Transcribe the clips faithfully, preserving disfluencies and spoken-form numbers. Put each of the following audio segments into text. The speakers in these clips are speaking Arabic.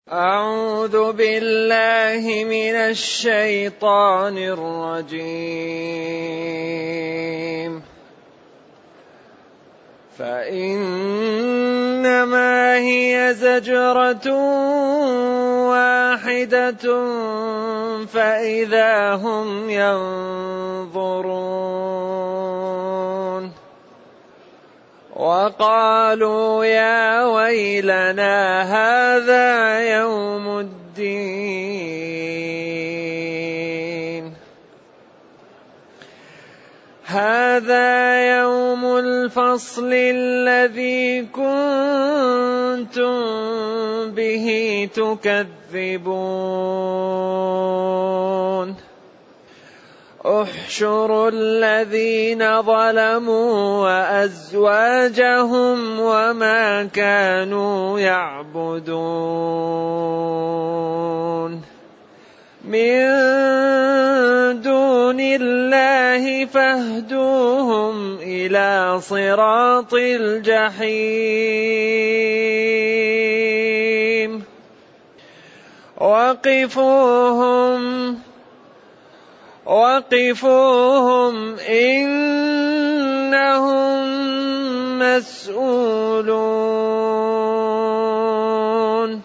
أعوذ بالله من الشيطان الرجيم. فإنما هي زجرة واحدة فإذا هم ينظرون. وقالوا يا ويلنا هذا يوم الدين هذا يوم الفصل الذي كنتم به تكذبون. احشروا الذين ظلموا وأزواجهم وما كانوا يعبدون من دون الله فاهدوهم إلى صراط الجحيم. وقفوهم وقفوهم إنهم مسؤولون.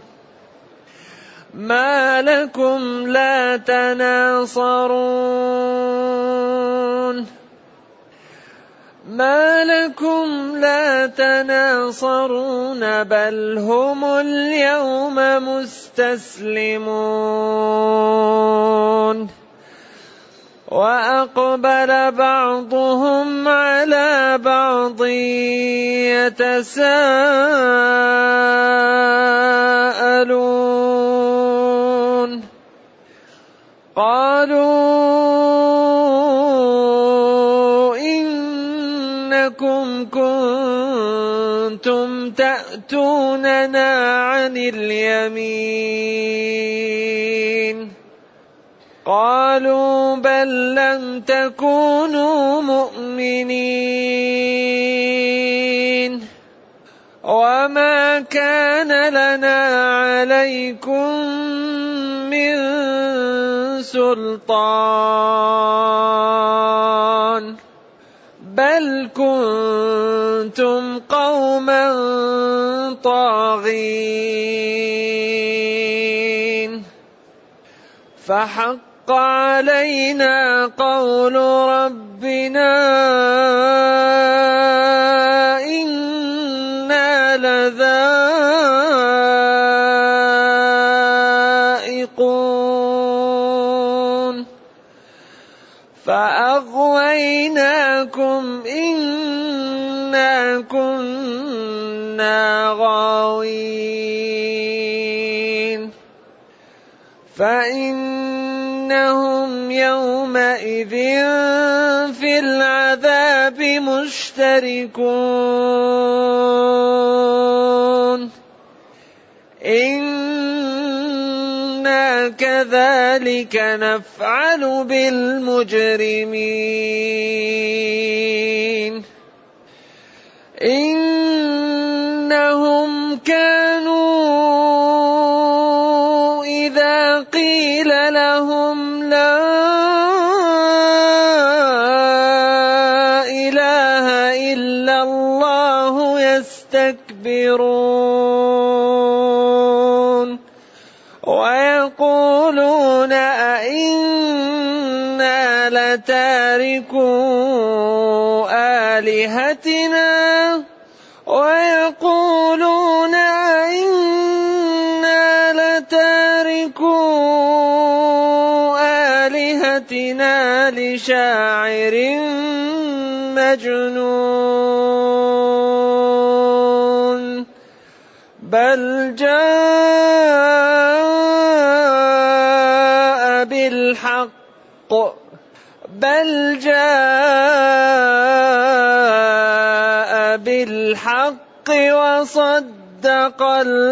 ما لكم لا تناصرون ما لكم لا تناصرون بل هم اليوم مستسلمون. وأقبل بعضهم على بعض يتساءلون. قالوا إنكم كنتم تأتوننا عن اليمين. قالوا بل لم تكونوا مؤمنين وما كان لنا عليكم من سلطان بل كنتم قوما طاغين. فحق علينا قول ربنا إنا لذائقون فأغويناكم إنا كنا غاوين. فإنهم يومئذ في العذاب مشتركون. إنا كذلك نفعل بالمجرمين. إنهم كانوا إذا قيل لهم لا إله إلا الله يستكبرون ويقولون أئنا لتاركو آلهتنا ويقولون أئنا لتاركو آلهتنا لشاعر مجنون بل جاء بالحق بل جاء بالحق وصدق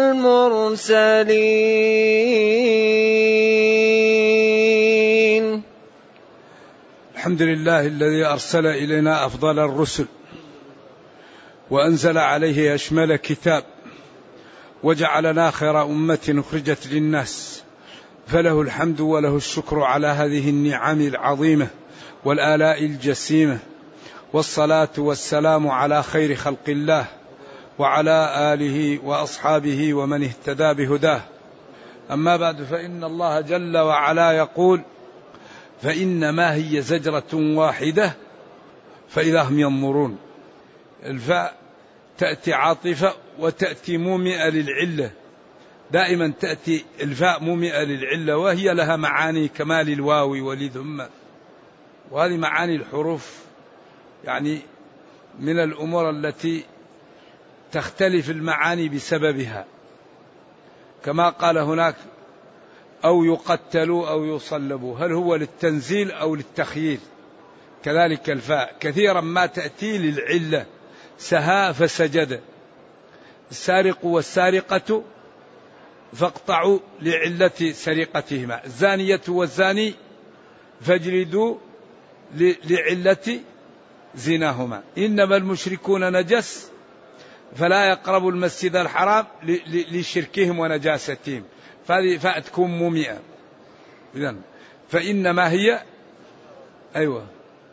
المرسلين. الحمد لله الذي أرسل إلينا أفضل الرسل وأنزل عليه أشمل كتاب وجعلنا خير أمة أخرجت للناس، فله الحمد وله الشكر على هذه النعم العظيمة والآلاء الجسيمة، والصلاة والسلام على خير خلق الله وعلى آله وأصحابه ومن اهتدى بهداه. أما بعد، فإن الله جل وعلا يقول: فإنما هي زجرة واحدة فإذا هم ينظرون. الفاء تأتي عاطفة وتأتي مومئة للعلة، دائما تأتي الفاء مومئة للعلة، وهي لها معاني كمال الواو ولذم، وهذه معاني الحروف يعني من الأمور التي تختلف المعاني بسببها، كما قال هناك: أو يقتلوا أو يصلبوا، هل هو للتنزيل أو للتخيير؟ كذلك الفاء كثيرا ما تأتي للعلة، سها فسجد، السارق والسارقة فاقطعوا لعلة سرقتهما، الزانية والزاني فاجلدوا لعلة زناهما، إنما المشركون نجس فلا يقربوا المسجد الحرام لشركهم ونجاستهم، فهذه فاء تكون مومئة. إذن فإنما هي أيوة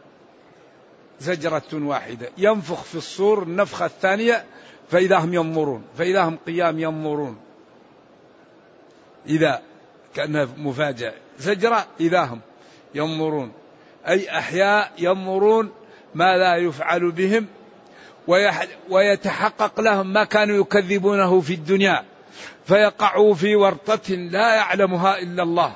زجرة واحدة، ينفخ في الصور النفخة الثانية فإذا هم ينظرون، فإذا هم قيام ينظرون، إذا كأنها مفاجأة، زجرة إذا هم ينظرون، أي أحياء ينظرون ما لا يفعل بهم، ويتحقق لهم ما كانوا يكذبونه في الدنيا، فيقعوا في ورطة لا يعلمها إلا الله،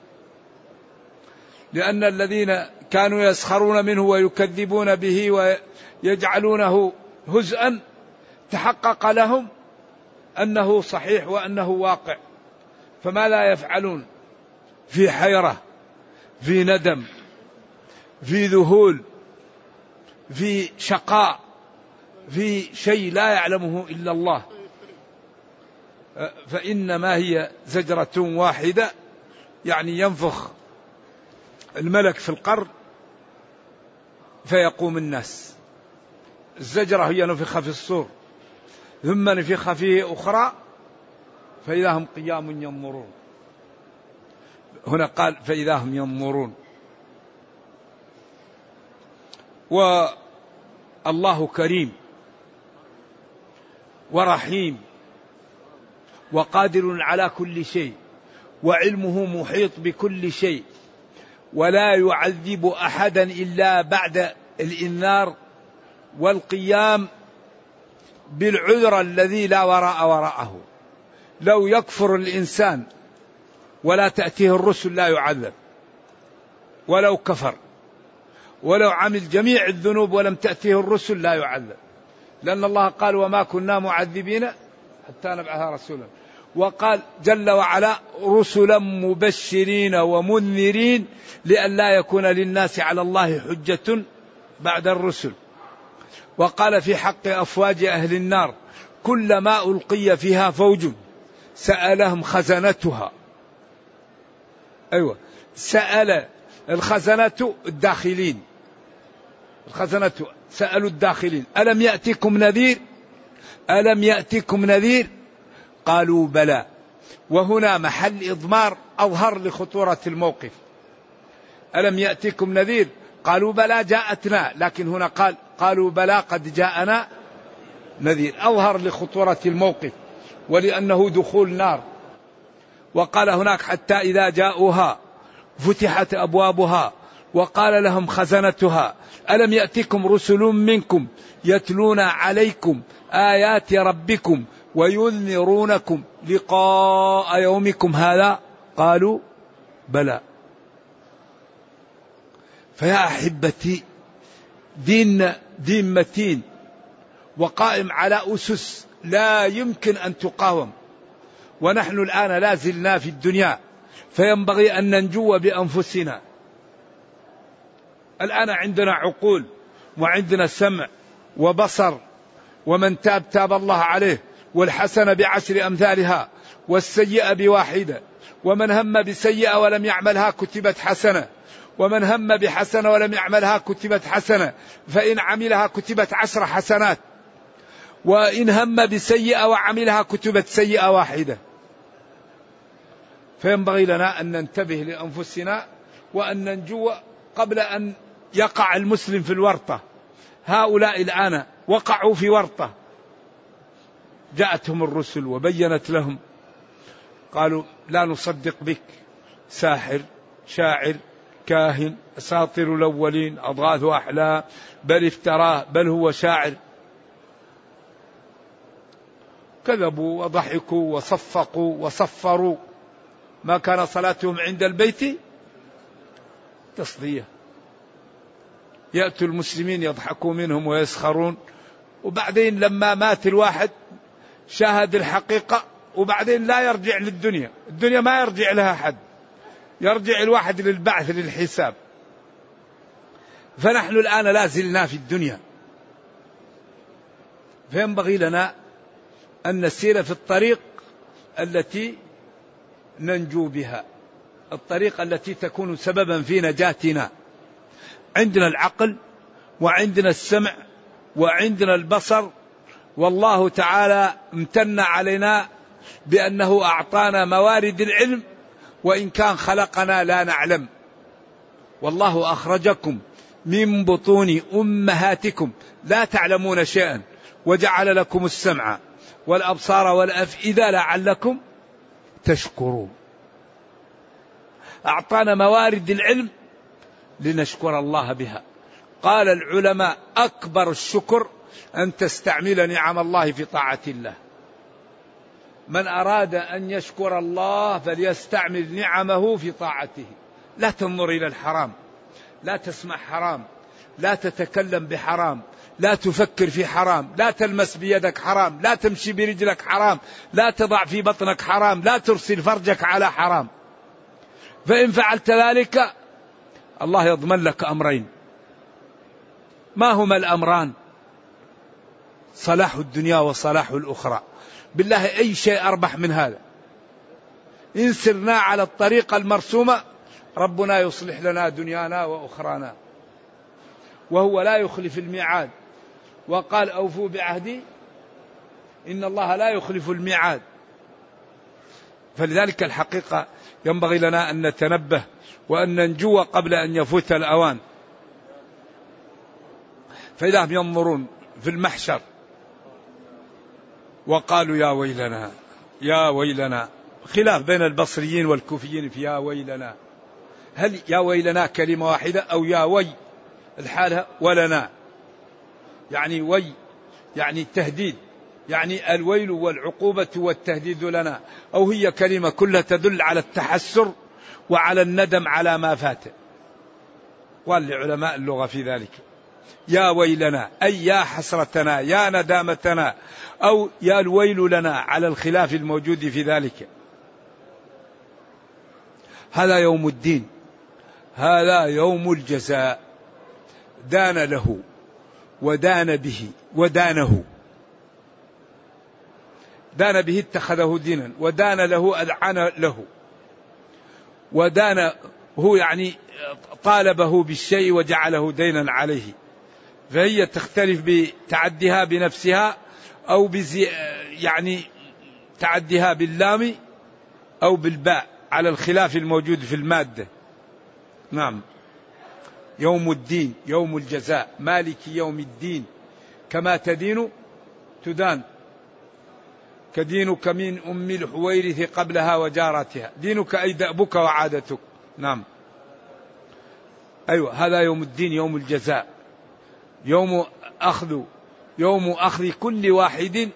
لأن الذين كانوا يسخرون منه ويكذبون به ويجعلونه هزءا تحقق لهم أنه صحيح وأنه واقع، فما لا يفعلون في حيرة، في ندم، في ذهول، في شقاء، في شيء لا يعلمه إلا الله. فإنما هي زجرة واحدة، يعني ينفخ الملك في القر فيقوم الناس. الزجرة هي نفخ في الصور، ثم نفخ فيه أخرى فإذا هم قيام ينظرون. هنا قال فإذا هم ينظرون. والله كريم ورحيم وقادر على كل شيء، وعلمه محيط بكل شيء، ولا يعذب أحدا إلا بعد الإنذار والقيام بالعذر الذي لا وراء وراءه. لو يكفر الإنسان ولا تأتيه الرسل لا يعذب، ولو كفر، ولو عمل جميع الذنوب ولم تأتيه الرسل لا يعذب، لأن الله قال: وما كنا معذبين حتى نبعث رسولا. وقال جل وعلا: رسلا مبشرين ومنذرين لئلا يكون للناس على الله حجة بعد الرسل. وقال في حق أفواج أهل النار: كلما ألقي فيها فوج سألهم خزنتها. أيوة، سأل الخزنة الداخلين، الخزنة سألوا الداخلين: ألم يأتكم نذير؟ ألم يأتكم نذير؟ قالوا بلى. وهنا محل إضمار أظهر لخطورة الموقف. ألم يأتكم نذير؟ قالوا بلى جاءتنا، لكن هنا قال قالوا بلى قد جاءنا نذير، أظهر لخطورة الموقف ولأنه دخول نار. وقال هناك: حتى إذا جاءوها فتحت أبوابها وقال لهم خزنتها ألم يأتكم رسل منكم يتلون عليكم آيات ربكم وينذرونكم لقاء يومكم هذا؟ قالوا بلى. فيا أحبتي، دين دين متين وقائم على أسس لا يمكن أن تقاوم، ونحن الآن لا زلنا في الدنيا، فينبغي أن ننجو بأنفسنا. الآن عندنا عقول وعندنا سمع وبصر، ومن تاب تاب الله عليه، والحسنة بعشر أمثالها والسيئة بواحدة، ومن هم بسيئة ولم يعملها كتبت حسنة، ومن هم بحسنة ولم يعملها كتبت حسنة، فإن عملها كتبت عشر حسنات. وإن هم بسيئة وعملها كتبت سيئة واحدة. فينبغي لنا أن ننتبه لأنفسنا وأن ننجو قبل أن يقع المسلم في الورطة. هؤلاء الآن وقعوا في ورطة، جاءتهم الرسل وبينت لهم، قالوا لا نصدق بك، ساحر، شاعر، كاهن، أساطير الأولين، أضغاث أحلام، بل افتراه، بل هو شاعر. كذبوا وضحكوا وصفقوا وصفروا. ما كان صلاتهم عند البيت تصدية. يأتوا المسلمين يضحكوا منهم ويسخرون، وبعدين لما مات الواحد شاهد الحقيقة، وبعدين لا يرجع للدنيا. الدنيا ما يرجع لها حد، يرجع الواحد للبعث للحساب. فنحن الآن لا زلنا في الدنيا، فينبغي لنا أن نسير في الطريق التي ننجو بها، الطريق التي تكون سببا في نجاتنا. عندنا العقل وعندنا السمع وعندنا البصر، والله تعالى امتن علينا بأنه أعطانا موارد العلم، وإن كان خلقنا لا نعلم. والله أخرجكم من بطون أمهاتكم لا تعلمون شيئا، وجعل لكم السمع والأبصار والأفئدة لعلكم تشكرون. أعطانا موارد العلم لنشكر الله بها. قال العلماء أكبر الشكر أن تستعمل نعم الله في طاعة الله. من أراد أن يشكر الله فليستعمل نعمه في طاعته. لا تنظر إلى الحرام، لا تسمع حرام، لا تتكلم بحرام، لا تفكر في حرام، لا تلمس بيدك حرام، لا تمشي برجلك حرام، لا تضع في بطنك حرام، لا ترسل فرجك على حرام. فإن فعلت ذلك الله يضمن لك أمرين. ما هما الأمران؟ صلاح الدنيا وصلاح الأخرى. بالله أي شيء أربح من هذا؟ إن سرنا على الطريقة المرسومة ربنا يصلح لنا دنيانا وأخرانا، وهو لا يخلف الميعاد. وقال أوفوا بعهدي إن الله لا يخلف الميعاد. فلذلك الحقيقة ينبغي لنا أن نتنبه وأن ننجو قبل أن يفوت الأوان. فإذا هم ينظرون في المحشر وقالوا يا ويلنا يا ويلنا، خلاف بين البصريين والكوفيين في يا ويلنا. هل يا ويلنا كلمة واحدة أو يا وي الحالة ولنا؟ يعني وي يعني التهديد، يعني الويل والعقوبة والتهديد لنا، أو هي كلمة كلها تدل على التحسر وعلى الندم على ما فات. قال لعلماء اللغة في ذلك يا ويلنا أي يا حسرتنا يا ندامتنا، أو يا الويل لنا على الخلاف الموجود في ذلك. هذا يوم الدين، هذا يوم الجزاء. دان له ودان به ودانه. دان به اتخذه دينا، ودان له أذعن له، ودان هو يعني طالبه بالشيء وجعله دينا عليه. فهي تختلف بتعديها بنفسها أو بزي يعني تعديها باللام أو بالباء على الخلاف الموجود في المادة. نعم. يوم الدين يوم الجزاء، مالك يوم الدين. كما تدين تدان، كدينك من أم الحويرث قبلها وجارتها. دينك أي دأبك وعادتك. نعم. أيوة، هذا يوم الدين يوم الجزاء، يوم أخذ يوم أخذ كل واحد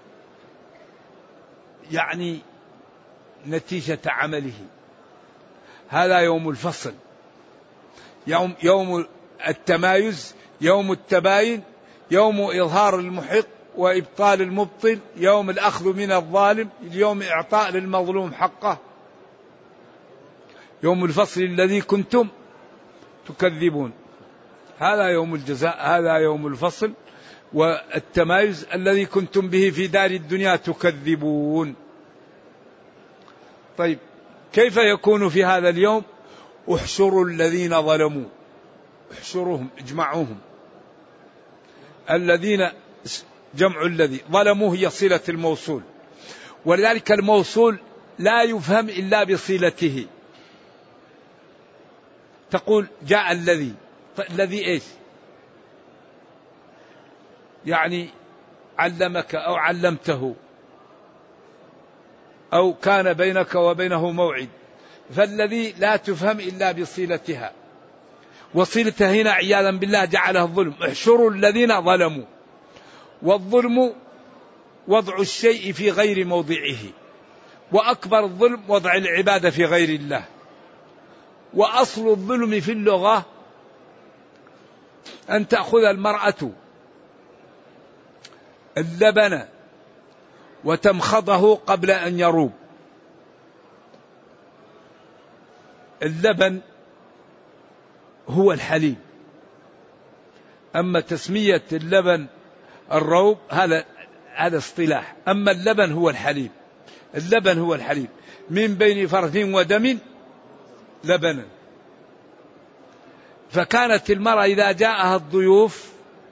يعني نتيجة عمله. هذا يوم الفصل، يوم يوم التمايز، يوم التباين، يوم إظهار المحق وإبطال المبطل، يوم الأخذ من الظالم، اليوم إعطاء للمظلوم حقه. يوم الفصل الذي كنتم تكذبون. هذا يوم الجزاء، هذا يوم الفصل والتمايز الذي كنتم به في دار الدنيا تكذبون. طيب، كيف يكون في هذا اليوم؟ احشروا الذين ظلموا، احشروهم اجمعوهم، الذين جمع الذي. ظلموا هي صلة الموصول، ولذلك الموصول لا يفهم إلا بصلته. تقول جاء الذي، الذي إيش؟ يعني علمك أو علمته أو كان بينك وبينه موعد، فالذي لا تفهم إلا بصلتها، وصلتها هنا عياذا بالله جعلها الظلم. احشروا الذين ظلموا، والظلم وضع الشيء في غير موضعه، وأكبر الظلم وضع العبادة في غير الله. وأصل الظلم في اللغة أن تأخذ المرأة اللبن وتمخضه قبل أن يروب. اللبن هو الحليب، أما تسمية اللبن الروب هذا هذا اصطلاح، أما اللبن هو الحليب. اللبن هو الحليب من بين فرث ودم لبنا. فكانت المرأة إذا جاءها الضيوف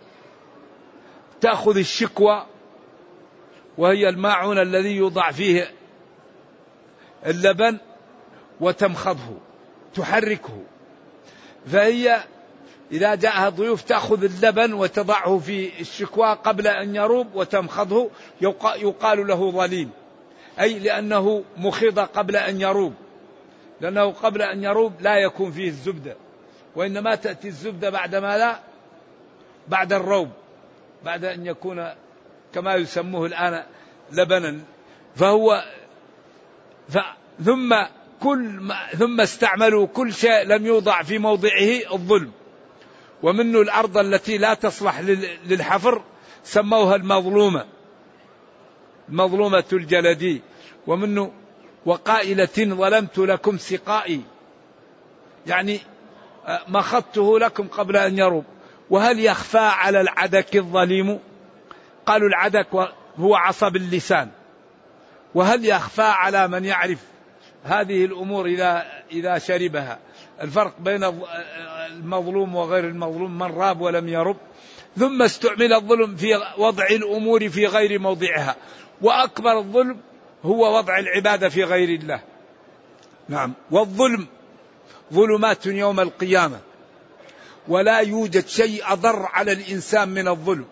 تأخذ الشكوى، وهي الماعون الذي يوضع فيه اللبن، وتمخضه تحركه. فهي إذا جاءها ضيوف تأخذ اللبن وتضعه في الشكوى قبل أن يروب وتمخضه، يقال له ظليم، أي لأنه مخض قبل أن يروب، لأنه قبل أن يروب لا يكون فيه الزبدة، وإنما تأتي الزبدة بعد ما لا بعد الروب، بعد أن يكون كما يسموه الآن لبنا. فهو ف... ثم كل ما... ثم استعملوا كل شيء لم يوضع في موضعه الظلم. ومنه الأرض التي لا تصلح لل... للحفر سموها المظلومة، المظلومة الجلدي. ومنه وقائلة ظلمت لكم سقائي، يعني مخضته لكم قبل أن يروب. وهل يخفى على العدك الظليم؟ قالوا العدك هو عصب اللسان. وهل يخفى على من يعرف هذه الأمور إذا إذا شربها الفرق بين المظلوم وغير المظلوم؟ من راب ولم يرب. ثم استعمل الظلم في وضع الأمور في غير موضعها، وأكبر الظلم هو وضع العبادة في غير الله. نعم. والظلم ظلمات يوم القيامة، ولا يوجد شيء أضر على الإنسان من الظلم.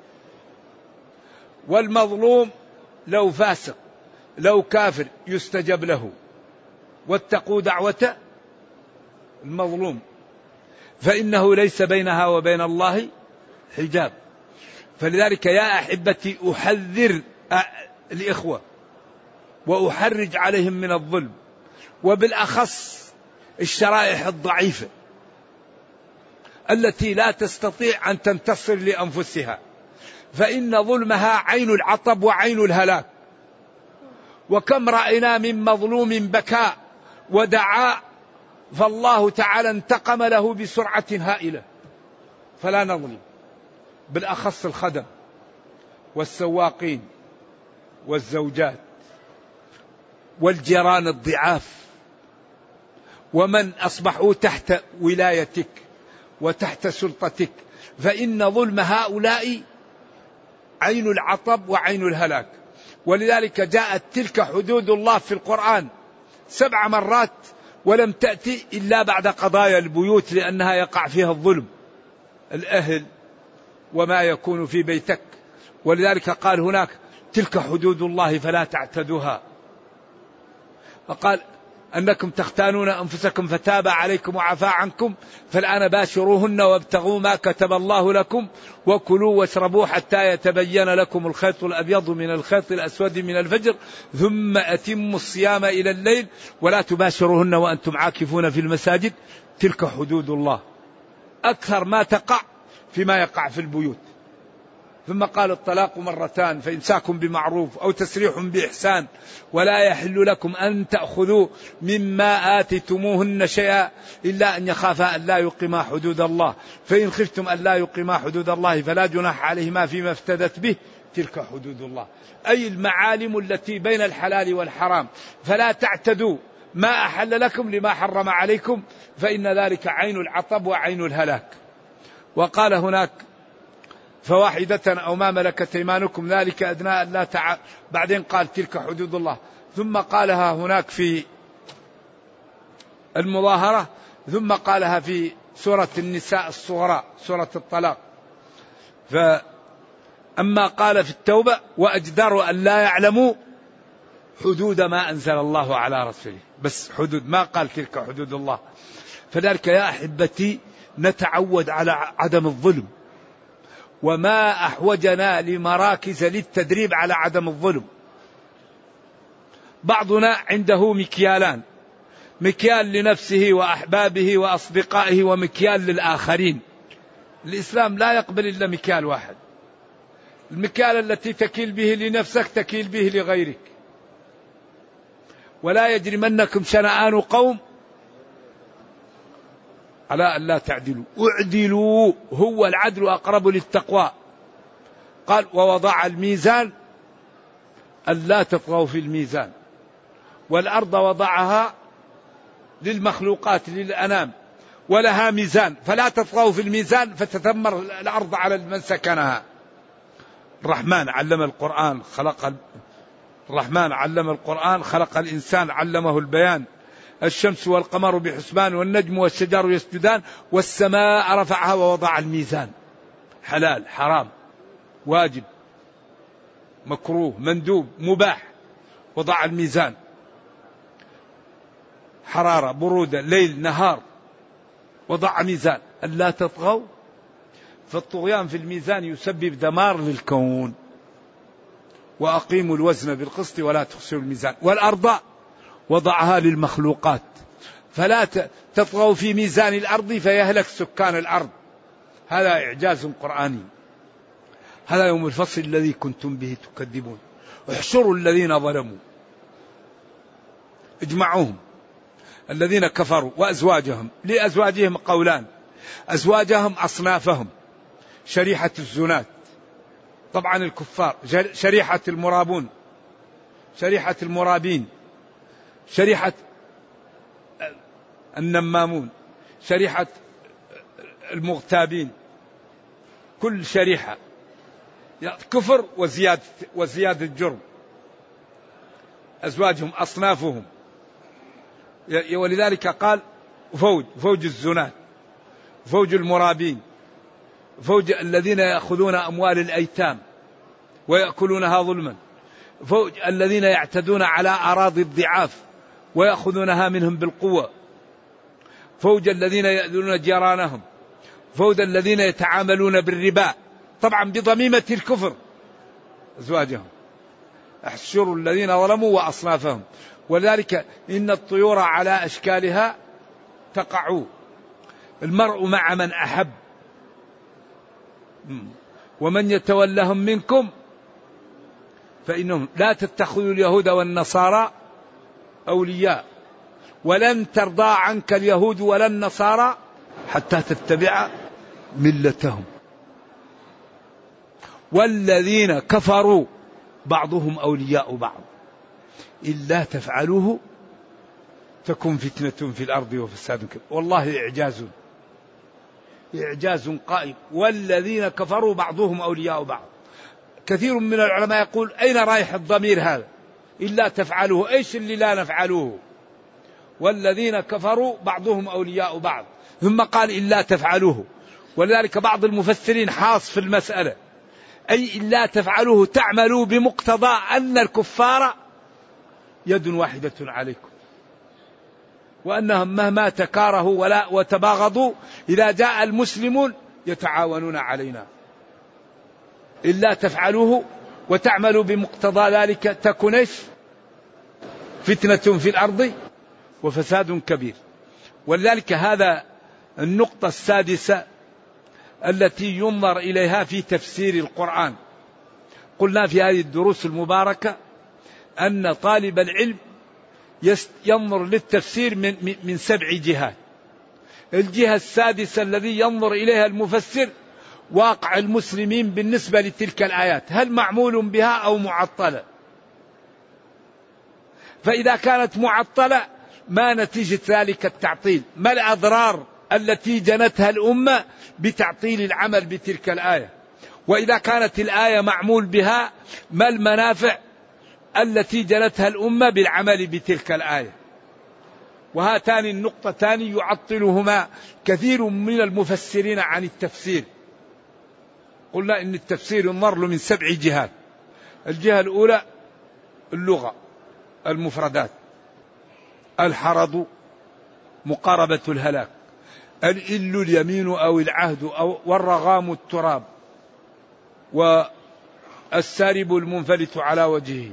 والمظلوم لو فاسق لو كافر يستجب له، واتقوا دعوة المظلوم فإنه ليس بينها وبين الله حجاب. فلذلك يا أحبتي أحذر الإخوة وأحرج عليهم من الظلم، وبالأخص الشرائح الضعيفة التي لا تستطيع أن تنتصر لأنفسها، فإن ظلمها عين العطب وعين الهلاك. وكم رأينا من مظلوم بكى ودعا فالله تعالى انتقم له بسرعة هائلة. فلا نظلم، بالأخص الخدم والسواقين والزوجات والجيران الضعاف، ومن أصبحوا تحت ولايتك وتحت سلطتك، فإن ظلم هؤلاء عين العطب وعين الهلاك. ولذلك جاءت تلك حدود الله في القرآن سبع مرات ولم تأتي إلا بعد قضايا البيوت، لأنها يقع فيها الظلم، الأهل وما يكون في بيتك. ولذلك قال هناك تلك حدود الله فلا تعتدوها. فقال أنكم تختانون أنفسكم فتاب عليكم وعفى عنكم فالآن باشروهن وابتغوا ما كتب الله لكم وكلوا واشربوا حتى يتبين لكم الخيط الأبيض من الخيط الأسود من الفجر ثم أتموا الصيام إلى الليل ولا تباشروهن وأنتم عاكفون في المساجد. تلك حدود الله، أكثر ما تقع فيما يقع في البيوت. ثم قال الطلاق مرتان فإمساك بمعروف أو تسريح بإحسان ولا يحل لكم أن تأخذوا مما آتيتموهن شيئا إلا أن يخافا أن لا يقيما حدود الله، فإن خفتم أن لا يقيما حدود الله فلا جناح عليهما فيما افتدت به. تلك حدود الله، أي المعالم التي بين الحلال والحرام، فلا تعتدوا ما أحل لكم لما حرم عليكم، فإن ذلك عين العطب وعين الهلاك. وقال هناك فواحدة أو ما ملكت أيمانكم ذلك أدنى أن لا تع... بعدين قال تلك حدود الله، ثم قالها هناك في المظاهرة، ثم قالها في سورة النساء الصغرى سورة الطلاق. فأما قال في التوبة وأجدر أن لا يعلموا حدود ما أنزل الله على رسوله، بس حدود، ما قال تلك حدود الله. فذلك يا أحبتي نتعود على عدم الظلم، وما أحوجنا لمراكز للتدريب على عدم الظلم. بعضنا عنده مكيالان، مكيال لنفسه وأحبابه وأصدقائه ومكيال للآخرين. الإسلام لا يقبل إلا مكيال واحد، المكيال التي تكيل به لنفسك تكيل به لغيرك. ولا يجرمنكم شنآن قوم على أن لا تعدلوا اعدلوا، هو العدل أقرب للتقوى. قال ووضع الميزان ألا تطغوا في الميزان، والأرض وضعها للمخلوقات للأنام ولها ميزان فلا تطغوا في الميزان فتتمر الأرض على من سكنها. الرحمن علم القرآن خلق الرحمن علم القرآن خلق الإنسان علمه البيان. الشمس والقمر بحسبان والنجم والشجر يسجدان والسماء رفعها ووضع الميزان، حلال حرام واجب مكروه مندوب مباح، وضع الميزان، حرارة برودة ليل نهار، وضع ميزان ألا تطغوا. فالطغيان في الميزان يسبب دمار للكون. وأقيموا الوزن بالقسط ولا تخسروا الميزان. والأرض وضعها للمخلوقات فلا تطغوا في ميزان الأرض فيهلك سكان الأرض. هذا إعجاز قرآني. هذا يوم الفصل الذي كنتم به تكذبون. احشروا الذين ظلموا، اجمعوهم الذين كفروا وأزواجهم. لأزواجهم قولان، أزواجهم أصنافهم، شريحة الزنات طبعا الكفار، شريحة المرابون، شريحة المرابين، شريحة النمامون، شريحة المغتابين، كل شريحة كفر وزيادة وزيادة الجرم. أزواجهم أصنافهم. ولذلك قال فوج فوج الزنات، فوج المرابين، فوج الذين يأخذون أموال الأيتام ويأكلونها ظلما، فوج الذين يعتدون على أراضي الضعاف ويأخذونها منهم بالقوة، فوج الذين يأذون جيرانهم، فوج الذين يتعاملون بالربا، طبعا بضميمة الكفر أزواجهم. احشروا الذين ظلموا وأصنافهم. ولذلك إن الطيور على أشكالها تقع، المرء مع من أحب، ومن يتولهم منكم فإنهم لا تتخذوا اليهود والنصارى أولياء ولن ترضى عنك اليهود ولا النصارى حتى تتبع ملتهم. والذين كفروا بعضهم أولياء بعض إلا تفعلوه تكن فتنة في الأرض وفساد كبير. والله إعجاز إعجاز قائم. والذين كفروا بعضهم أولياء بعض. كثير من العلماء يقول أين رايح الضمير هذا؟ إلا تفعلوه، إيش اللي لا نفعلوه؟ والذين كفروا بعضهم أولياء بعض، ثم قال إلا تفعلوه. ولذلك بعض المفسرين حاص في المسألة، أي إلا تفعلوه تعملوا بمقتضى أن الكفار يد واحدة عليكم، وأنهم مهما تكارهوا ولا وتباغضوا إذا جاء المسلمون يتعاونون علينا. إلا تفعلوه وتعملوا بمقتضى ذلك تكن فتنة في الأرض وفساد كبير. ولذلك هذا النقطة السادسة التي ينظر إليها في تفسير القرآن. قلنا في هذه الدروس المباركة أن طالب العلم ينظر للتفسير من من سبع جهات. الجهة السادسة الذي ينظر إليها المفسر واقع المسلمين بالنسبة لتلك الآيات، هل معمول بها أو معطلة؟ فإذا كانت معطلة ما نتيجة ذلك التعطيل؟ ما الأضرار التي جنتها الأمة بتعطيل العمل بتلك الآية؟ وإذا كانت الآية معمول بها ما المنافع التي جنتها الأمة بالعمل بتلك الآية؟ وهاتان النقطتان يعطلهما كثير من المفسرين عن التفسير. قلنا إن التفسير ينظر له من سبع جهات. الجهة الأولى اللغة، المفردات، الحرض مقاربة الهلاك، الإل اليمين أو العهد أو والرغام التراب، والسارب المنفلت على وجهه،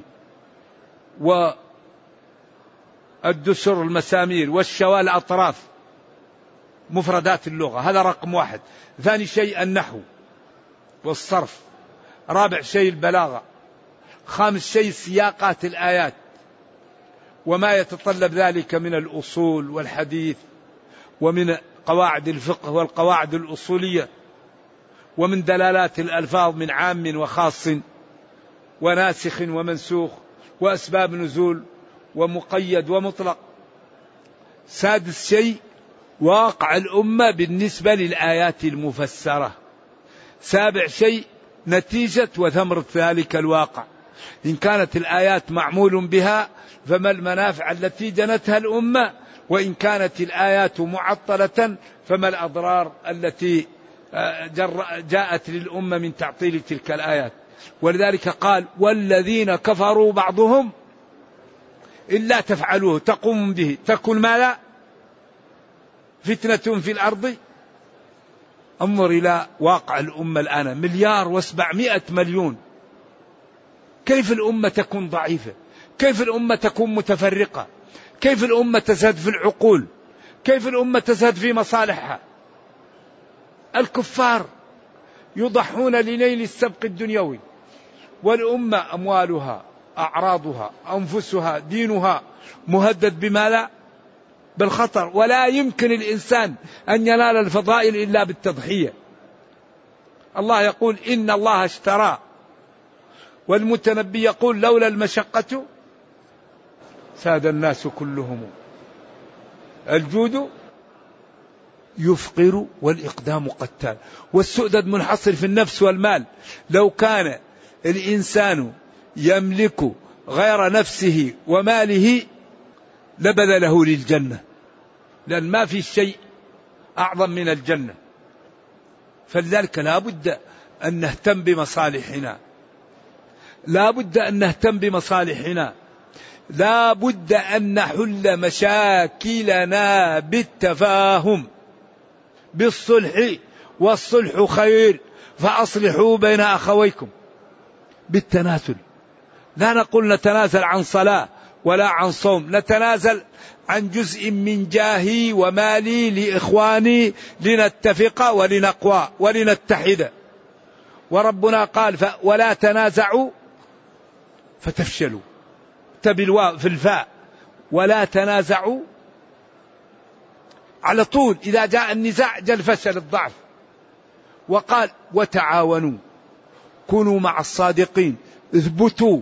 والدسر المسامير والشوى الأطراف. مفردات اللغة، هذا رقم واحد. ثاني شيء النحو والصرف. رابع شيء البلاغة. خامس شيء سياقات الآيات وما يتطلب ذلك من الأصول والحديث ومن قواعد الفقه والقواعد الأصولية ومن دلالات الألفاظ من عام وخاص وناسخ ومنسوخ وأسباب نزول ومقيد ومطلق. سادس شيء واقع الأمة بالنسبة للآيات المفسرة. سابع شيء نتيجة وثمرة ذلك الواقع. إن كانت الآيات معمول بها فما المنافع التي جنتها الأمة، وإن كانت الآيات معطلة فما الأضرار التي جاءت للأمة من تعطيل تلك الآيات. ولذلك قال والذين كفروا بعضهم إلا تفعلوه تقوم به تكن ما لا فتنة في الأرض. انظر إلى واقع الأمة الآن، مليار وسبعمائة مليون. كيف الأمة تكون ضعيفة؟ كيف الأمة تكون متفرقة؟ كيف الأمة تزهد في العقول؟ كيف الأمة تزهد في مصالحها؟ الكفار يضحون لنيل السبق الدنيوي، والأمة أموالها أعراضها أنفسها دينها مهدد بما لا بالخطر. ولا يمكن الإنسان أن ينال الفضائل إلا بالتضحية. الله يقول إن الله اشترى، والمتنبي يقول لولا المشقة ساد الناس كلهم. الجود يفقر والإقدام قتال، والسؤدد منحصر في النفس والمال. لو كان الإنسان يملك غير نفسه وماله لبذله للجنة، لأن ما في شيء أعظم من الجنة. فلذلك لا بد أن نهتم بمصالحنا، لا بد أن نهتم بمصالحنا، لا بد أن نحل مشاكلنا بالتفاهم بالصلح، والصلح خير، فأصلحوا بين أخويكم بالتنازل. لا نقول نتنازل عن صلاة ولا عن صوم، نتنازل عن جزء من جاهي ومالي لإخواني لنتفق ولنقوى ولنتحد. وربنا قال ولا تنازعوا فتفشلوا، تبلوا في الفاء، ولا تنازعوا على طول إذا جاء النزاع جاء الفشل الضعف. وقال وتعاونوا، كونوا مع الصادقين، اثبتوا.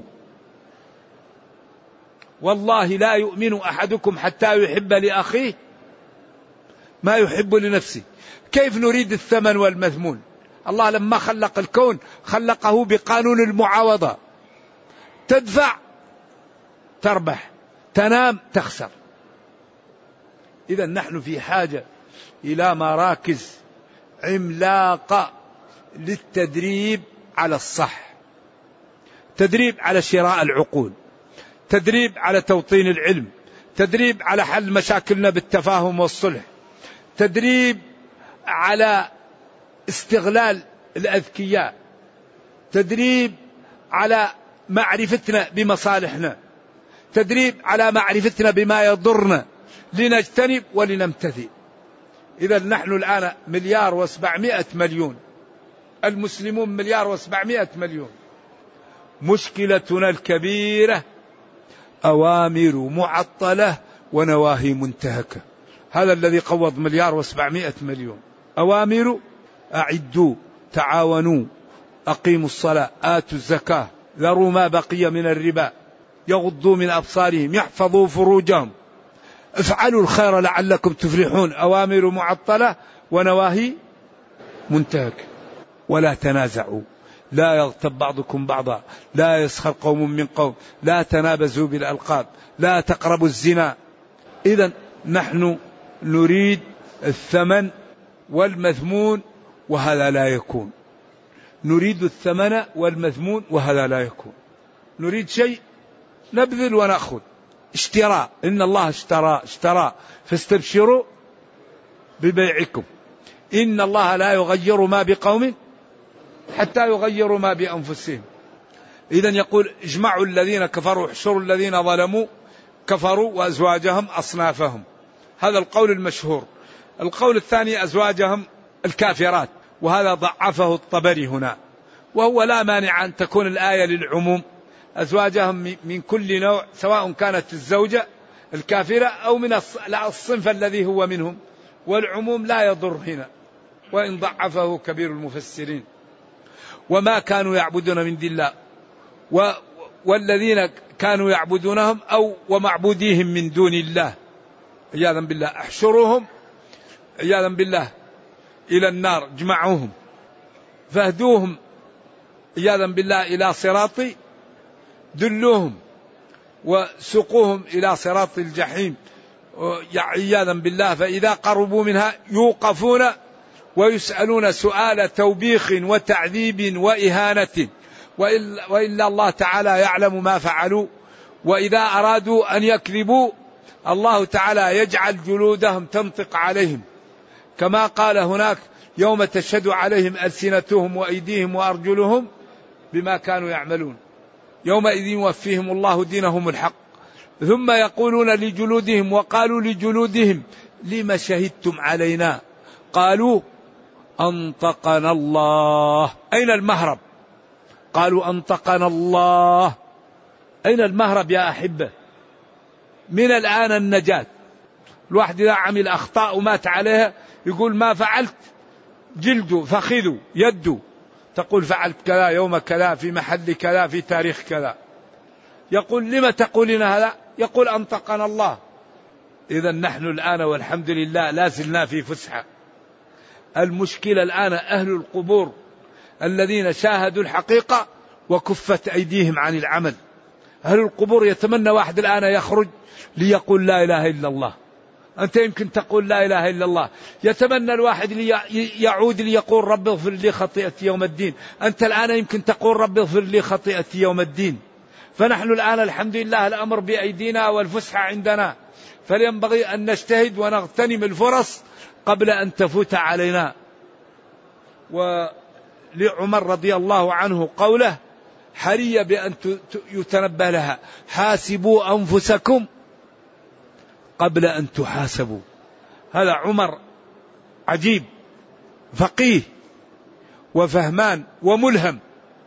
والله لا يؤمن أحدكم حتى يحب لأخيه ما يحب لنفسه. كيف نريد الثمن والمثمون؟ الله لما خلق الكون خلقه بقانون المعاوضة، تدفع تربح، تنام تخسر. إذا نحن في حاجة إلى مراكز عملاقة للتدريب على الصح، تدريب على شراء العقول، تدريب على توطين العلم، تدريب على حل مشاكلنا بالتفاهم والصلح، تدريب على استغلال الأذكياء، تدريب على معرفتنا بمصالحنا، تدريب على معرفتنا بما يضرنا لنجتنب ولنمتثل. إذا نحن الآن مليار وسبعمائة مليون، المسلمون مليار وسبعمائة مليون. مشكلتنا الكبيرة أوامر معطلة ونواهي منتهكة. هذا الذي قوض مليار وسبعمائة مليون. أوامر أعدوا، تعاونوا، أقيموا الصلاة، آتوا الزكاة، ذروا ما بقي من الربا، يغضوا من أبصارهم، يحفظوا فروجهم، افعلوا الخير لعلكم تفلحون. أوامر معطلة ونواهي منتهكة. ولا تنازعوا، لا يغتب بعضكم بعضا، لا يسخر قوم من قوم، لا تنابزوا بالألقاب، لا تقربوا الزنا. إذن نحن نريد الثمن والمثمون وهذا لا يكون. نريد الثمن والمثمون وهذا لا يكون. نريد شيء نبذل ونأخذ. اشتراء، إن الله اشترى اشترى فاستبشروا ببيعكم. إن الله لا يغير ما بقوم حتى يغيروا ما بأنفسهم. إذن يقول اجمعوا الذين كفروا احشروا الذين ظلموا كفروا وأزواجهم أصنافهم. هذا القول المشهور. القول الثاني أزواجهم الكافرات، وهذا ضعفه الطبري هنا، وهو لا مانع أن تكون الآية للعموم، أزواجهم من كل نوع، سواء كانت الزوجة الكافرة أو من الصنف الذي هو منهم، والعموم لا يضر هنا، وإن ضعفه كبير المفسرين. وما كانوا يعبدون من دون الله والذين كانوا يعبدونهم أو ومعبوديهم من دون الله عياذا بالله، احشروهم عياذا بالله إلى النار، اجمعوهم فاهدوهم عياذا بالله إلى صراطي، دلوهم وسقوهم إلى صراط الجحيم عياذا بالله. فإذا قربوا منها يوقفون ويسألون سؤال توبيخ وتعذيب وإهانة، وإلا الله تعالى يعلم ما فعلوا. وإذا أرادوا أن يكذبوا الله تعالى يجعل جلودهم تنطق عليهم، كما قال هناك يوم تشهد عليهم ألسنتهم وأيديهم وأرجلهم بما كانوا يعملون، يومئذ يوفيهم الله دينهم الحق. ثم يقولون لجلودهم وقالوا لجلودهم لما شهدتم علينا قالوا أنطقنا الله. أين المهرب؟ قالوا أنطقنا الله. أين المهرب يا أحبة؟ من الآن النجاة. الواحد إذا عمل أخطاء ومات عليها يقول ما فعلت، جلده فخذه يده، تقول فعلت كذا يوم كذا في محل كذا في تاريخ كذا. يقول لما تقولين هذا؟ يقول أنطقنا الله. إذا نحن الآن والحمد لله لا زلنا في فسحة. المشكلة الآن أهل القبور الذين شاهدوا الحقيقة وكفت أيديهم عن العمل. أهل القبور يتمنى واحد الآن يخرج ليقول لا إله إلا الله. أنت يمكن تقول لا إله إلا الله. يتمنى الواحد يعود ليقول رب اغفر لي خطيئتي يوم الدين. أنت الآن يمكن تقول رب اغفر لي خطيئتي يوم الدين. فنحن الآن الحمد لله الأمر بأيدينا والفسحة عندنا، فلينبغي أن نجتهد ونغتنم الفرص قبل أن تفوت علينا. ولعمر رضي الله عنه قوله حري بأن يتنبه لها حاسبوا أنفسكم قبل أن تحاسبوا. هذا عمر عجيب، فقيه وفهمان وملهم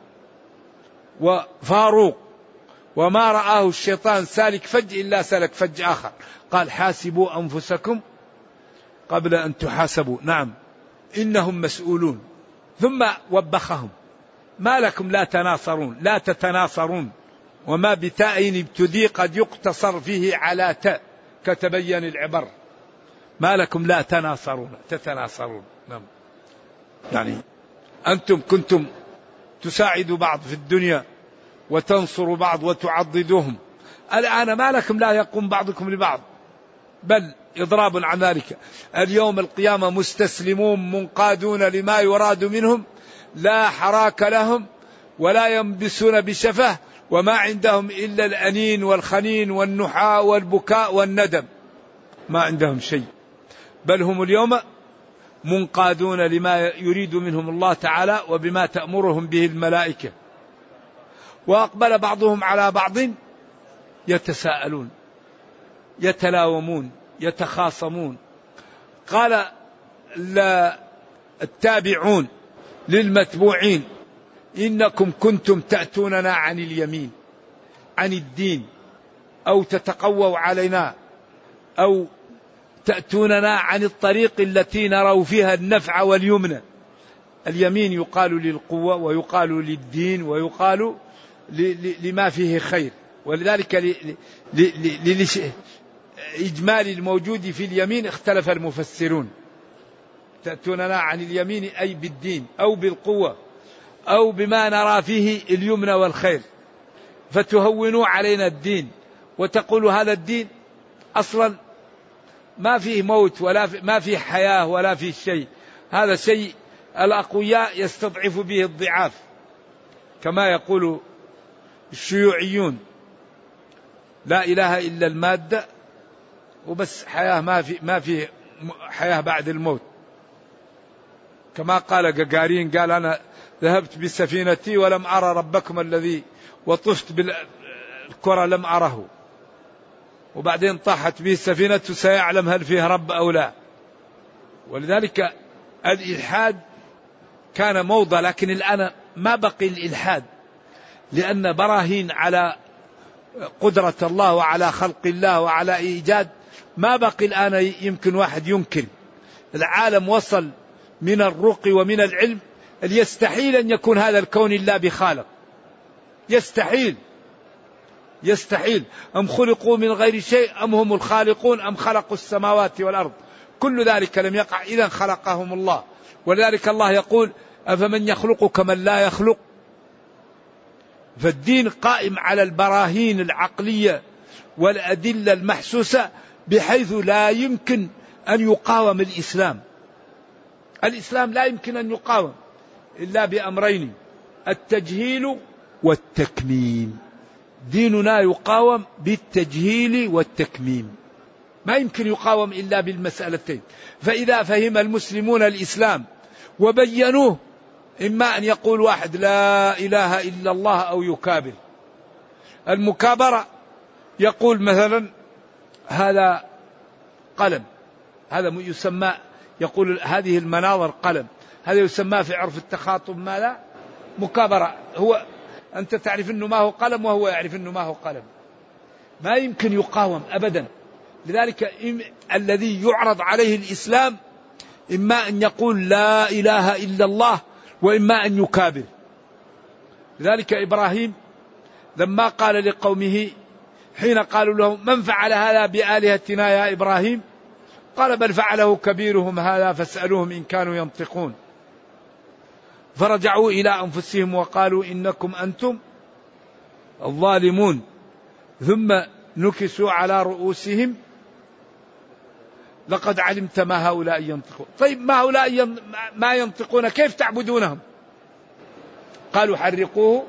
وفاروق، وما رآه الشيطان سالك فج إلا سلك فج آخر. قال حاسبوا أنفسكم قبل أن تحاسبوا. نعم إنهم مسؤولون. ثم وبخهم ما لكم لا تناصرون، لا تتناصرون، وما بتاء ابتدي قد يقتصر فيه على تاء كتبين العبر. ما لكم لا تناصرون تتناصرون. نعم يعني أنتم كنتم تساعدوا بعض في الدنيا وتنصروا بعض وتعضدوهم، الآن ما لكم لا يقوم بعضكم لبعض، بل إضراب عن ذلك. اليوم القيامة مستسلمون منقادون لما يراد منهم، لا حراك لهم ولا ينبسون بشفه، وما عندهم إلا الأنين والخنين والنحاء والبكاء والندم، ما عندهم شيء. بل هم اليوم منقادون لما يريد منهم الله تعالى وبما تأمرهم به الملائكة. وأقبل بعضهم على بعض يتساءلون يتلاومون يتخاصمون. قال التابعون للمتبوعين إنكم كنتم تأتوننا عن اليمين عن الدين، أو تتقووا علينا، أو تأتوننا عن الطريق التي نروا فيها النفع واليمن. اليمين يقال للقوة ويقال للدين ويقال لما فيه خير، ولذلك لإجمال الموجود في اليمين اختلف المفسرون. تأتوننا عن اليمين أي بالدين أو بالقوة أو بما نرى فيه اليمن والخير، فتهونوا علينا الدين وتقولوا هذا الدين أصلا ما فيه موت ولا في ما فيه حياة ولا فيه شيء، هذا شيء الأقوياء يستضعف به الضعاف، كما يقول الشيوعيون لا إله إلا المادة وبس، حياة ما في ما في حياة بعد الموت. كما قال جاجارين قال أنا ذهبت بسفينتي ولم أرى ربكم الذي وطفت بالكرة لم أره، وبعدين طاحت به السفينة سيعلم هل فيه رب أو لا. ولذلك الإلحاد كان موضة، لكن الآن ما بقي الإلحاد، لأن براهين على قدرة الله وعلى خلق الله وعلى إيجاد ما بقي الآن يمكن واحد ينكر. العالم وصل من الرقي ومن العلم يستحيل أن يكون هذا الكون إلا بخالق، يستحيل يستحيل. أم خلقوا من غير شيء أم هم الخالقون أم خلقوا السماوات والأرض، كل ذلك لم يقع إذا خلقهم الله. ولذلك الله يقول أفمن يخلق كمن لا يخلق. فالدين قائم على البراهين العقلية والأدلة المحسوسة بحيث لا يمكن أن يقاوم الإسلام. الإسلام لا يمكن أن يقاوم إلا بأمرين: التجهيل والتكميم. ديننا يقاوم بالتجهيل والتكميم، ما يمكن يقاوم إلا بالمسألتين. فإذا فهم المسلمون الإسلام وبينوه، إما أن يقول واحد لا إله إلا الله أو يكابر. المكابرة يقول مثلا هذا قلم، هذا يسمى، يقول هذه المناظر قلم، هذا يسمى في عرف التخاطب ما لا مكابرة. هو أنت تعرف أنه ما هو قلم وهو يعرف أنه ما هو قلم، ما يمكن يقاوم أبدا. لذلك الذي يعرض عليه الإسلام إما أن يقول لا إله إلا الله وإما أن يكابر. لذلك إبراهيم لما قال لقومه حين قالوا له من فعل هذا بآلهتنا يا إبراهيم، قال بل فعله كبيرهم هذا فاسألوهم إن كانوا ينطقون. فرجعوا إلى أنفسهم وقالوا إنكم أنتم الظالمون، ثم نكسوا على رؤوسهم لقد علمت ما هؤلاء ينطقون. طيب ما هؤلاء ما ينطقون كيف تعبدونهم؟ قالوا حرقوه.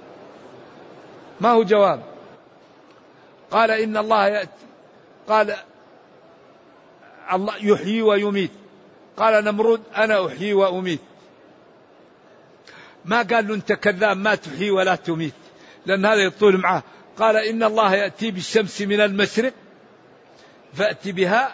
ما هو جواب؟ قال إن الله يأتي، قال الله يحيي ويميت. قال نمرود أنا أحيي وأميت. ما قال له أنت كذاب ما تحيي ولا تميت، لأن هذا يطول معه. قال إن الله يأتي بالشمس من المشرق فأتي بها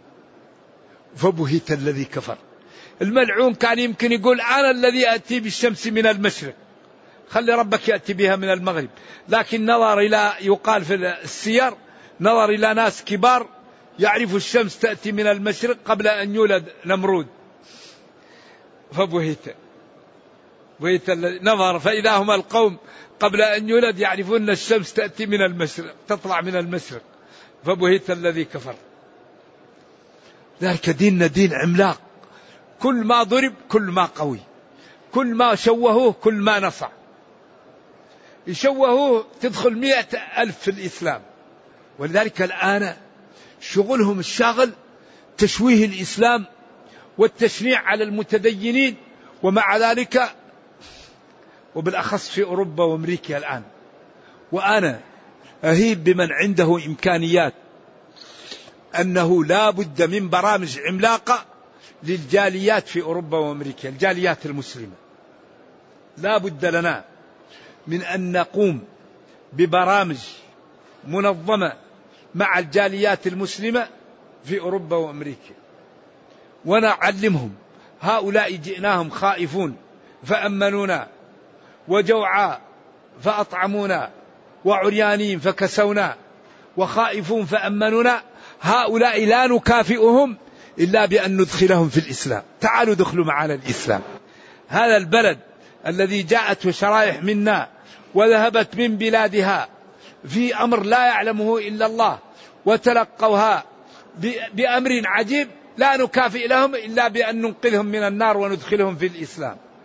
فبهت الذي كفر. الملعون كان يمكن يقول أنا الذي أتي بالشمس من المشرق، خلي ربك يأتي بها من المغرب. لكن نظر إلى، يقال في السير، نظر إلى ناس كبار يعرف الشمس تأتي من المشرق قبل أن يولد نمرود، فبهت بهت نظر فإذا هم القوم قبل أن يولد يعرفون الشمس تأتي من المشرق، تطلع من المشرق، فبهت الذي كفر. ذلك ديننا دين عملاق، كل ما ضرب كل ما قوي، كل ما شوهوه كل ما نصع. يشوهوه تدخل مئة ألف في الإسلام. ولذلك الآن شغلهم الشاغل تشويه الإسلام والتشنيع على المتدينين، ومع ذلك وبالأخص في أوروبا وأمريكا الآن. وأنا أهيب بمن عنده إمكانيات أنه لا بد من برامج عملاقة للجاليات في أوروبا وأمريكا، الجاليات المسلمة. لا بد لنا من أن نقوم ببرامج منظمة مع الجاليات المسلمة في أوروبا وأمريكا، ونعلمهم. هؤلاء جئناهم خائفون فأمنونا، وجوعا فأطعمونا، وعريانين فكسونا، وخائفون فأمنونا. هؤلاء لا نكافئهم إلا بأن ندخلهم في الإسلام. تعالوا دخلوا معنا الإسلام. هذا البلد الذي جاءته شرائح منا وذهبت من بلادها في أمر لا يعلمه إلا الله، وتلقوها بأمر عجيب، لا نكافئ لهم إلا بأن ننقذهم من النار وندخلهم في الإسلام.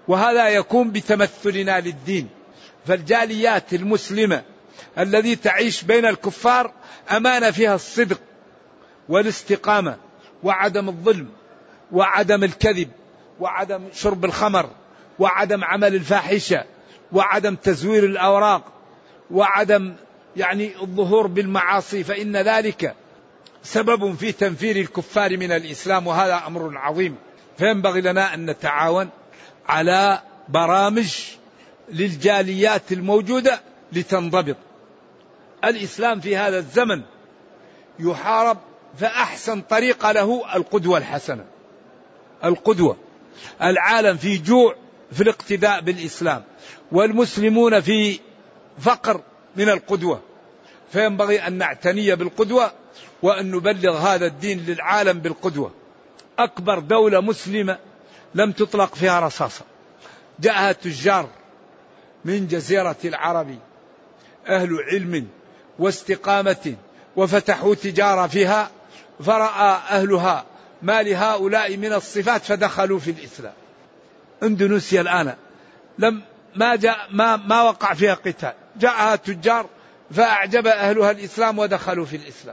وهذا يكون بتمثلنا للدين. فالجاليات المسلمة الذي تعيش بين الكفار أمانة فيها الصدق والاستقامة وعدم الظلم وعدم الكذب وعدم شرب الخمر وعدم عمل الفاحشة وعدم تزوير الأوراق وعدم يعني الظهور بالمعاصي، فإن ذلك سبب في تنفير الكفار من الإسلام، وهذا أمر عظيم. فينبغي لنا أن نتعاون على برامج للجاليات الموجودة لتنضبط. الإسلام في هذا الزمن يحارب، فأحسن طريقة له القدوة الحسنة. القدوة، العالم في جوع في الاقتداء بالإسلام، والمسلمون في فقر من القدوة، فينبغي أن نعتني بالقدوة وأن نبلغ هذا الدين للعالم بالقدوة. أكبر دولة مسلمة لم تطلق فيها رصاصة، جاءها تجار من جزيرة العرب أهل علم واستقامة وفتحوا تجارة فيها، فرأى أهلها ما لهؤلاء من الصفات فدخلوا في الإسلام. اندونيسيا الآن لم ما جاء ما ما وقع فيها قتال، جاءها تجار فأعجب أهلها الإسلام ودخلوا في الإسلام.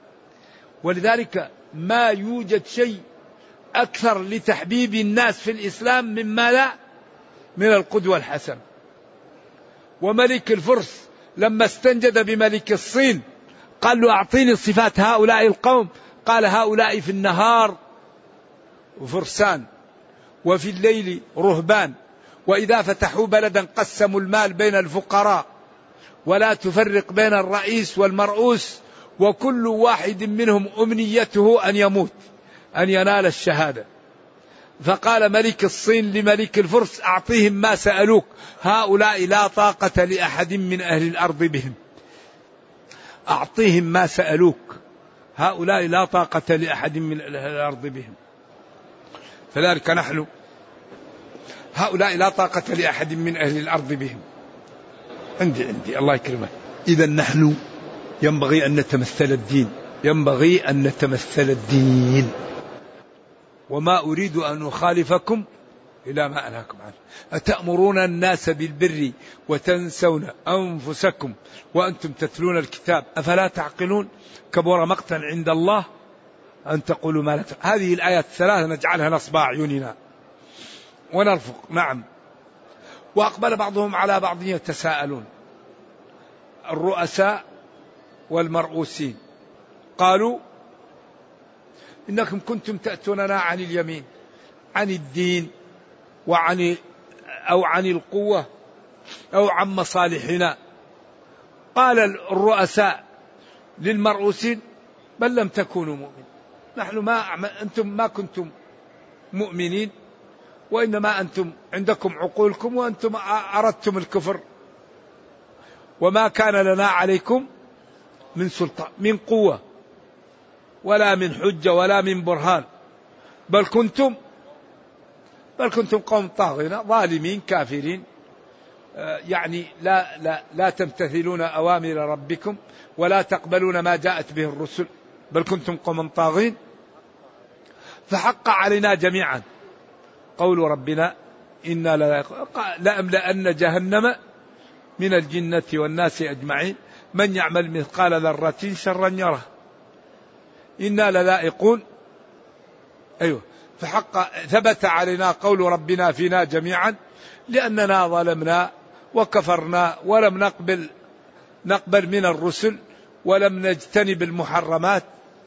ولذلك ما يوجد شيء أكثر لتحبيب الناس في الإسلام مما لا من القدوة الحسنة. وملك الفرس لما استنجد بملك الصين قال له أعطيني صفات هؤلاء القوم، قال هؤلاء في النهار فرسان وفي الليل رهبان، وإذا فتحوا بلدا قسموا المال بين الفقراء ولا تفرق بين الرئيس والمرؤوس، وكل واحد منهم أمنيته أن يموت أن ينال الشهادة. فقال ملك الصين لملك الفرس أعطيهم ما سألوك، هؤلاء لا طاقة لأحد من أهل الأرض بهم. أعطيهم ما سألوك، هؤلاء لا طاقة لأحد من أهل الأرض بهم. فذلك نحن هؤلاء لا طاقة لأحد من أهل الأرض بهم. عندي عندي الله يكرمك. إذا نحن ينبغي أن نتمثل الدين، ينبغي أن نتمثل الدين. وما أريد أن أخالفكم إلى ما أنهاكم عنه. أتأمرون الناس بالبر وتنسون أنفسكم وأنتم تتلون الكتاب أفلا تعقلون؟ كبر مقتا عند الله أن تقولوا ما لا تفعلون. هذه الآيات الثلاثة نجعلها نصب أعيننا ونرفق. نعم. وأقبل بعضهم على بعض يتساءلون، الرؤساء والمرؤوسين قالوا إنكم كنتم تأتوننا عن اليمين، عن الدين وعن أو عن القوة أو عن مصالحنا. قال الرؤساء للمرؤوسين بل لم تكونوا مؤمنين، نحن ما أنتم ما كنتم مؤمنين، وإنما أنتم عندكم عقولكم وأنتم أردتم الكفر، وما كان لنا عليكم من سلطان من قوة ولا من حجة ولا من برهان، بل كنتم بل كنتم قوم طاغين ظالمين كافرين، يعني لا لا لا تمتثلون أوامر ربكم ولا تقبلون ما جاءت به الرسل، بل كنتم قوم طاغين. فحق علينا جميعا قول ربنا إنا لأملأن جهنم من الجنة والناس أجمعين من يعمل مثقال ذرة شرا يره إنا لذائقون. أيوه. فحق ثبت علينا قول ربنا فينا جميعا لأننا ظلمنا وكفرنا ولم نقبل نقبل من الرسل ولم نجتنب المحرمات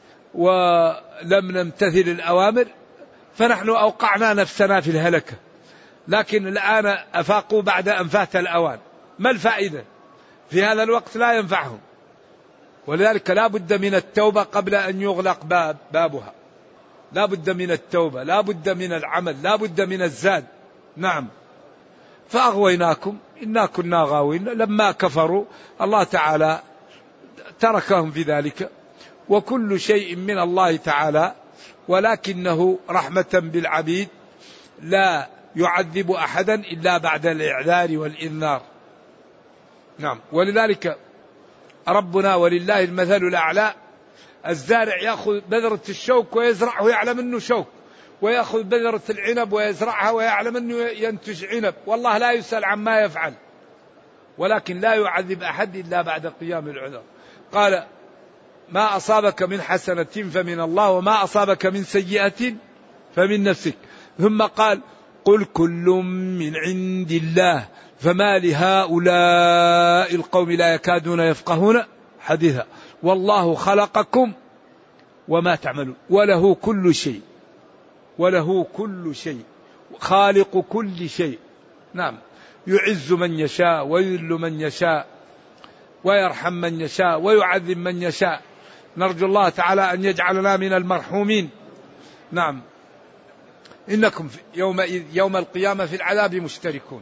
ولم نمتثل الأوامر، فنحن أوقعنا نفسنا في الهلكة. لكن الآن أفاقوا بعد أن فات الأوان. ما الفائدة؟ في هذا الوقت لا ينفعهم. ولذلك لا بد من التوبة قبل أن يغلق باب بابها. لا بد من التوبة، لا بد من العمل، لا بد من الزاد. نعم. فأغويناكم إنا كنا غاوين. لما كفروا الله تعالى تركهم في ذلك، وكل شيء من الله تعالى، ولكنه رحمة بالعبيد لا يعذب أحدا إلا بعد الإعذار والإنذار. نعم. ولذلك ربنا ولله المثل الأعلى، الزارع يأخذ بذرة الشوك ويزرعه يعلم أنه شوك، ويأخذ بذرة العنب ويزرعها ويعلم أنه ينتج عنب، والله لا يسأل عما يفعل، ولكن لا يعذب أحد إلا بعد قيام العذر. قال ما أصابك من حسنة فمن الله وما أصابك من سيئة فمن نفسك. ثم قال قل كل من عند الله فما لهؤلاء القوم لا يكادون يفقهون حديثا والله خلقكم وما تعملون وله كل شيء، وله كل شيء، خالق كل شيء. نعم، يعز من يشاء ويذل من يشاء ويرحم من يشاء ويعذب من يشاء. نرجو الله تعالى أن يجعلنا من المرحومين. نعم، إنكم يوم, يوم القيامة في العذاب مشتركون.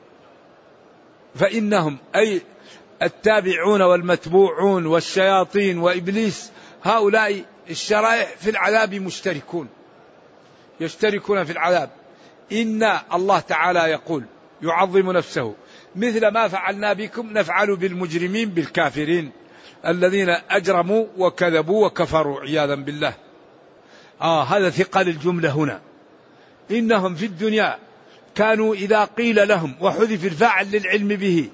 فإنهم أي التابعون والمتبوعون والشياطين وإبليس، هؤلاء الشرائع في العذاب مشتركون، يشتركون في العذاب. إن الله تعالى يقول يعظم نفسه مثل ما فعلنا بكم نفعل بالمجرمين بالكافرين الذين أجرموا وكذبوا وكفروا عياذا بالله. آه هذا ثقل الجملة هنا. إنهم في الدنيا كانوا إذا قيل لهم وحذف الفاعل للعلم به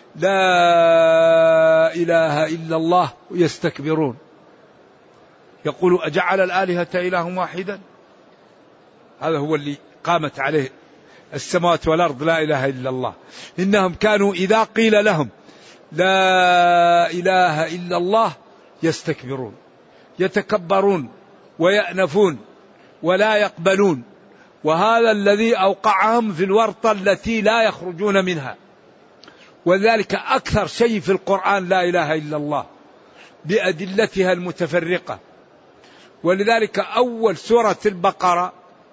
لا إله إلا الله يستكبرون، يقولوا أجعل الآلهة إله واحدا. هذا هو اللي قامت عليه السماوات والأرض، لا إله إلا الله. إنهم كانوا إذا قيل لهم لا إله إلا الله يستكبرون، يتكبرون ويأنفون ولا يقبلون. وهذا الذي أوقعهم في الورطة التي لا يخرجون منها. وذلك أكثر شيء في القرآن لا إله إلا الله بأدلتها المتفرقة. ولذلك أول سورة البقرة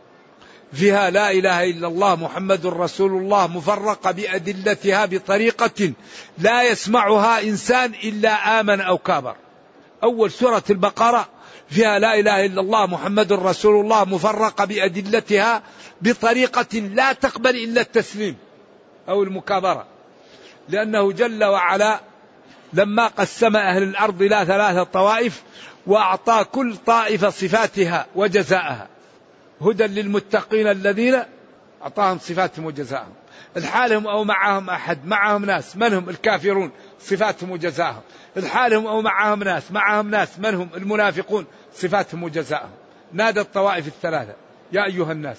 فيها لا إله إلا الله محمد رسول الله مفرقة بأدلتها بطريقة لا يسمعها إنسان إلا آمن أو كابر. أول سورة البقرة فيها لا إله إلا الله محمد رسول الله مفرقة بأدلتها بطريقة لا تقبل إلا التسليم أو المكابرة، لأنه جل وعلا لما قسم أهل الأرض إلى ثلاثة طوائف وأعطى كل طائفة صفاتها وجزاءها، هدى للمتقين الذين أعطاهم صفاتهم وجزاءهم. الحالهم أو معهم أحد، معهم ناس، من هم؟ الكافرون، صفاتهم وجزاءهم. الحالهم أو معهم ناس، معهم ناس، من هم؟ المنافقون، صفاتهم وجزاءهم. نادى الطوائف الثلاثة يا أيها الناس،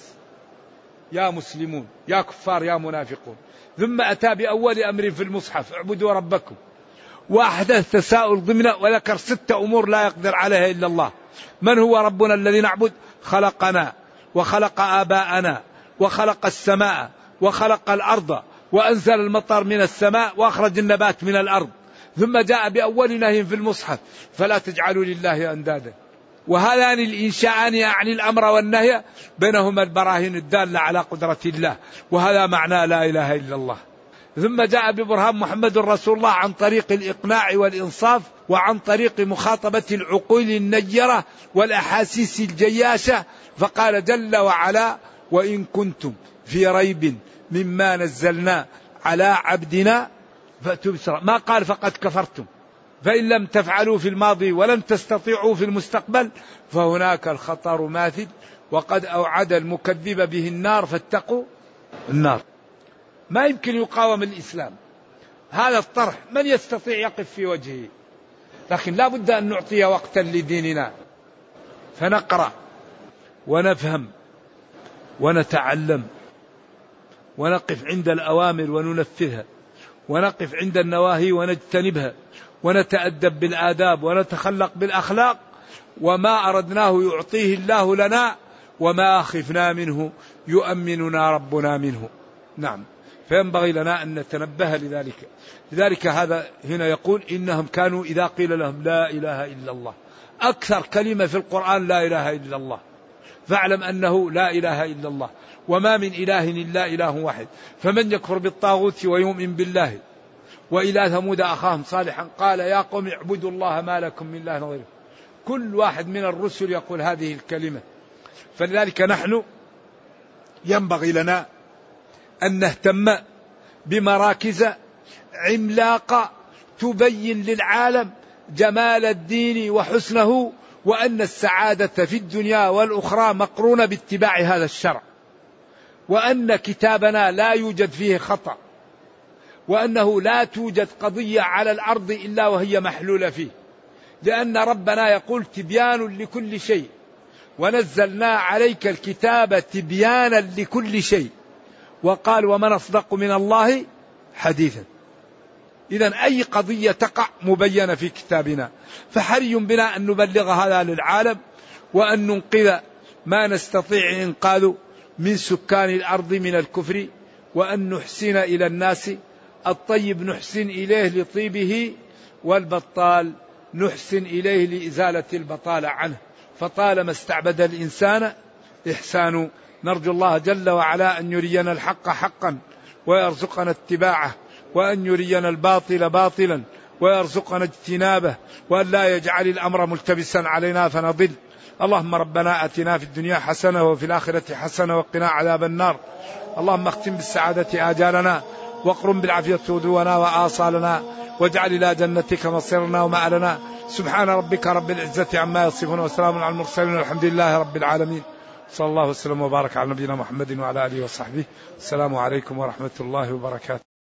يا مسلمون، يا كفار، يا منافقون. ثم أتى بأول أمر في المصحف اعبدوا ربكم، وأحدث تساؤل ضمن وذكر ستة أمور لا يقدر عليها إلا الله. من هو ربنا الذي نعبد؟ خلقنا وخلق آباءنا وخلق السماء وخلق الأرض وأنزل المطر من السماء وأخرج النبات من الأرض. ثم جاء بأول نهي في المصحف فلا تجعلوا لله أندادا. وهذان الإنشاءان يعني الأمر والنهي بينهما البراهين الدالة على قدرة الله، وهذا معنى لا إله إلا الله. ثم جاء ببرهان محمد رسول الله عن طريق الإقناع والإنصاف وعن طريق مخاطبة العقول النيرة والأحاسيس الجياشة، فقال جل وعلا وإن كنتم في ريب مما نزلنا على عبدنا فأتوا بسرعة. ما قال فقد كفرتم، فإن لم تفعلوا في الماضي ولن تستطيعوا في المستقبل فهناك الخطر ماثل وقد أوعد المكذب به النار فاتقوا النار. ما يمكن يقاوم الإسلام، هذا الطرح من يستطيع يقف في وجهه. لكن لا بد أن نعطي وقتا لديننا فنقرأ ونفهم ونتعلم ونقف عند الأوامر وننفذها، ونقف عند النواهي ونجتنبها، ونتأدب بالآداب ونتخلق بالأخلاق. وما أردناه يعطيه الله لنا، وما خفنا منه يؤمننا ربنا منه. نعم، فينبغي لنا أن نتنبه لذلك. لذلك هذا هنا يقول إنهم كانوا إذا قيل لهم لا إله إلا الله، أكثر كلمة في القرآن لا إله إلا الله. فاعلم أنه لا إله إلا الله، وما من إله إلا إله واحد. فمن يكفر بالطاغوت ويؤمن بالله. وإلى ثمود أخاهم صالحا قال يا قوم اعبدوا الله ما لكم من إله غيره. كل واحد من الرسل يقول هذه الكلمة. فلذلك نحن ينبغي لنا أن نهتم بمراكز عملاقة تبين للعالم جمال الدين وحسنه وأن السعادة في الدنيا والأخرى مقرونة باتباع هذا الشرع، وأن كتابنا لا يوجد فيه خطأ، وأنه لا توجد قضية على الأرض إلا وهي محلولة فيه، لأن ربنا يقول تبيان لكل شيء، ونزلنا عليك الكتاب تبيانا لكل شيء، وقال ومن أصدق من الله حديثا. إذن أي قضية تقع مبينة في كتابنا، فحري بنا أن نبلغ هذا للعالم، وأن ننقذ ما نستطيع إنقاذه من سكان الأرض من الكفر، وأن نحسن إلى الناس. الطيب نحسن إليه لطيبه، والبطال نحسن إليه لإزالة البطالة عنه، فطالما استعبد الإنسان إحسان. نرجو الله جل وعلا أن يرينا الحق حقا ويرزقنا اتباعه، وأن يرينا الباطل باطلا ويرزقنا اجتنابه، وأن لا يجعل الأمر ملتبسا علينا فنضل. اللهم ربنا آتنا في الدنيا حسنة وفي الآخرة حسنة وقنا عذاب النار. اللهم اختم بالسعادة آجالنا، واقرم بالعافية غدونا وآصالنا، واجعل إلى جنتك مصيرنا ومآلنا. سبحان ربك رب العزة عما يصفون، وسلام على المرسلين، والحمد لله رب العالمين. صلى الله وسلم وبارك على نبينا محمد وعلى آله وصحبه. السلام عليكم ورحمة الله وبركاته.